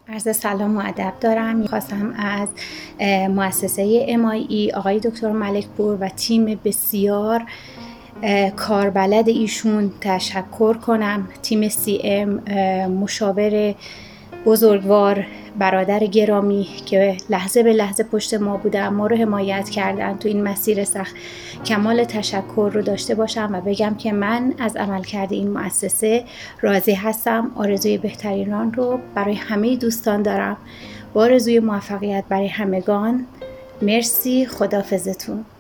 عرض سلام و ادب دارم. میخواستم از مؤسسه MIE آقای دکتر ملکپور و تیم بسیار کاربلد ایشون تشکر کنم. تیم CM، مشاور بزرگوار، برادر گرامی که لحظه به لحظه پشت ما بودن، ما رو حمایت کردن تو این مسیر سخت، کمال تشکر رو داشته باشم و بگم که من از عملکرد این مؤسسه راضی هستم. آرزوی بهترینان رو برای همه دوستان دارم. با آرزوی موفقیت برای همگان. مرسی، خداحافظتون.